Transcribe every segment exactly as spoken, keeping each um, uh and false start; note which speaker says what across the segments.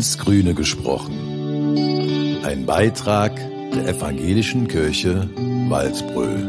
Speaker 1: ins Grüne gesprochen. Ein Beitrag der Evangelischen Kirche Waldbröl.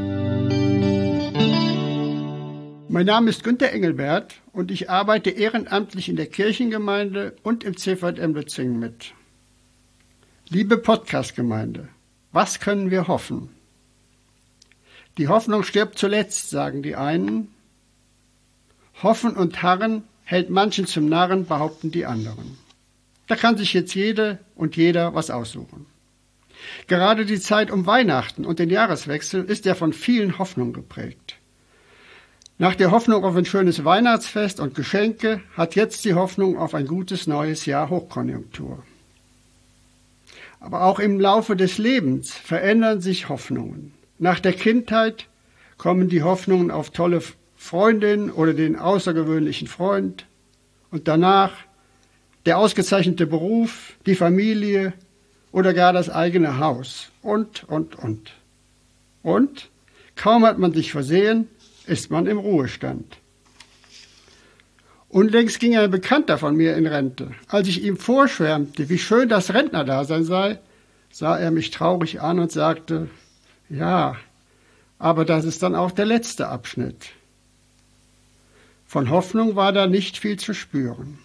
Speaker 2: Mein Name ist Günter Engelbert und ich arbeite ehrenamtlich in der Kirchengemeinde und im C V M Lützingen mit. Liebe Podcast-Gemeinde, was können wir hoffen? Die Hoffnung stirbt zuletzt, sagen die einen. Hoffen und harren hält manchen zum Narren, behaupten die anderen. Da kann sich jetzt jede und jeder was aussuchen. Gerade die Zeit um Weihnachten und den Jahreswechsel ist ja von vielen Hoffnungen geprägt. Nach der Hoffnung auf ein schönes Weihnachtsfest und Geschenke hat jetzt die Hoffnung auf ein gutes neues Jahr Hochkonjunktur. Aber auch im Laufe des Lebens verändern sich Hoffnungen. Nach der Kindheit kommen die Hoffnungen auf tolle Freundin oder den außergewöhnlichen Freund und danach der ausgezeichnete Beruf, die Familie oder gar das eigene Haus und, und, und. Und kaum hat man sich versehen, ist man im Ruhestand. Unlängst ging ein Bekannter von mir in Rente. Als ich ihm vorschwärmte, wie schön das Rentnerdasein sei, sah er mich traurig an und sagte, ja, aber das ist dann auch der letzte Abschnitt. Von Hoffnung war da nicht viel zu spüren.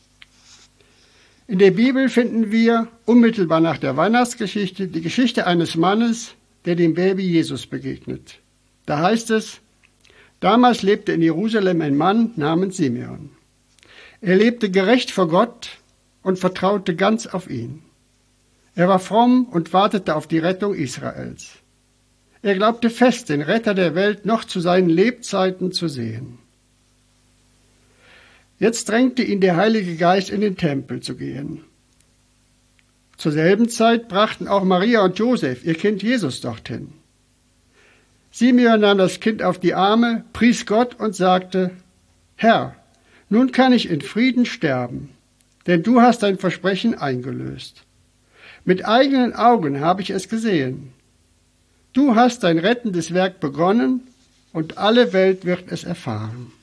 Speaker 2: In der Bibel finden wir unmittelbar nach der Weihnachtsgeschichte die Geschichte eines Mannes, der dem Baby Jesus begegnet. Da heißt es, damals lebte in Jerusalem ein Mann namens Simeon. Er lebte gerecht vor Gott und vertraute ganz auf ihn. Er war fromm und wartete auf die Rettung Israels. Er glaubte fest, den Retter der Welt noch zu seinen Lebzeiten zu sehen. Jetzt drängte ihn der Heilige Geist, in den Tempel zu gehen. Zur selben Zeit brachten auch Maria und Josef ihr Kind Jesus dorthin. Simeon nahm das Kind auf die Arme, pries Gott und sagte, Herr, nun kann ich in Frieden sterben, denn du hast dein Versprechen eingelöst. Mit eigenen Augen habe ich es gesehen. Du hast dein rettendes Werk begonnen und alle Welt wird es erfahren.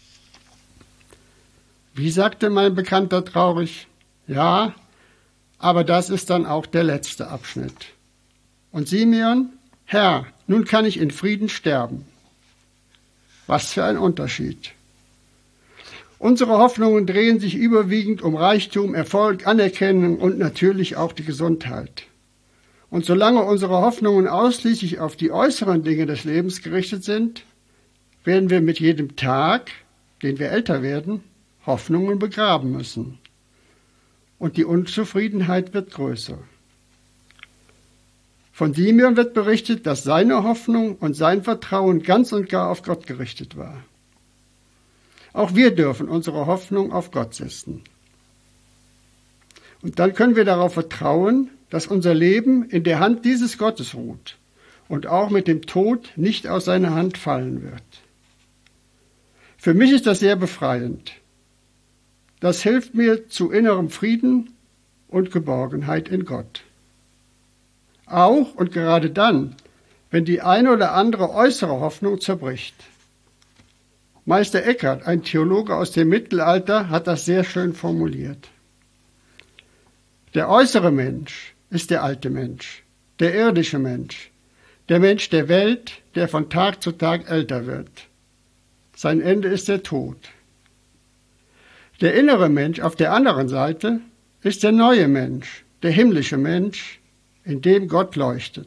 Speaker 2: Wie sagte mein Bekannter traurig, ja, aber das ist dann auch der letzte Abschnitt. Und Simeon, Herr, nun kann ich in Frieden sterben. Was für ein Unterschied. Unsere Hoffnungen drehen sich überwiegend um Reichtum, Erfolg, Anerkennung und natürlich auch die Gesundheit. Und solange unsere Hoffnungen ausschließlich auf die äußeren Dinge des Lebens gerichtet sind, werden wir mit jedem Tag, den wir älter werden, Hoffnungen begraben müssen. Und die Unzufriedenheit wird größer. Von Simeon wird berichtet, dass seine Hoffnung und sein Vertrauen ganz und gar auf Gott gerichtet war. Auch wir dürfen unsere Hoffnung auf Gott setzen. Und dann können wir darauf vertrauen, dass unser Leben in der Hand dieses Gottes ruht und auch mit dem Tod nicht aus seiner Hand fallen wird. Für mich ist das sehr befreiend. Das hilft mir zu innerem Frieden und Geborgenheit in Gott. Auch und gerade dann, wenn die eine oder andere äußere Hoffnung zerbricht. Meister Eckhart, ein Theologe aus dem Mittelalter, hat das sehr schön formuliert. Der äußere Mensch ist der alte Mensch, der irdische Mensch, der Mensch der Welt, der von Tag zu Tag älter wird. Sein Ende ist der Tod. Der innere Mensch auf der anderen Seite ist der neue Mensch, der himmlische Mensch, in dem Gott leuchtet.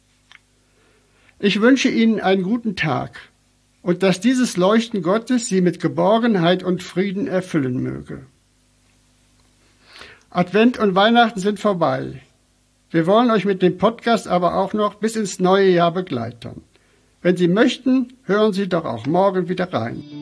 Speaker 2: Ich wünsche Ihnen einen guten Tag und dass dieses Leuchten Gottes Sie mit Geborgenheit und Frieden erfüllen möge. Advent und Weihnachten sind vorbei. Wir wollen euch mit dem Podcast aber auch noch bis ins neue Jahr begleiten. Wenn Sie möchten, hören Sie doch auch morgen wieder rein.